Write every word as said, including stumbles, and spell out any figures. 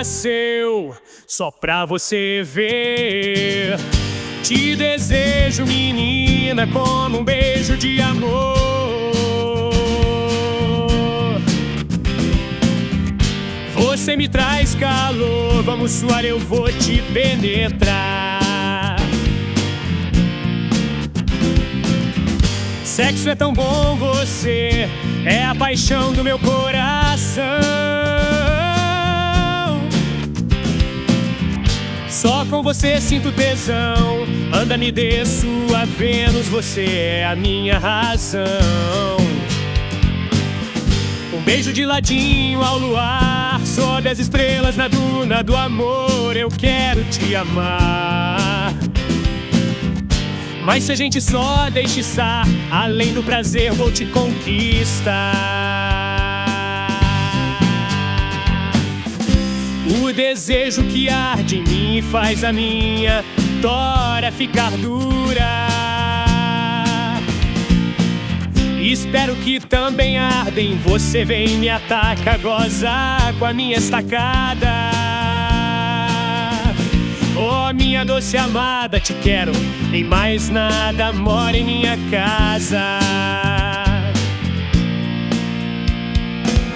nasceu só pra você ver. Te desejo, menina, como um beijo de amor. Você me traz calor, vamos suar, eu vou te penetrar. Sexo é tão bom, você é a paixão do meu coração. Só com você sinto tesão. Anda, me dê sua Vênus, você é a minha razão. Um beijo de ladinho ao luar, sob as estrelas na duna do amor. Eu quero te amar, mas se a gente só deixar, além do prazer vou te conquistar. O desejo que arde em mim faz a minha tora ficar dura. Espero que também arda em você. Vem, me ataca, goza com a minha estacada. Oh, minha doce amada, te quero, em mais nada, mora em minha casa.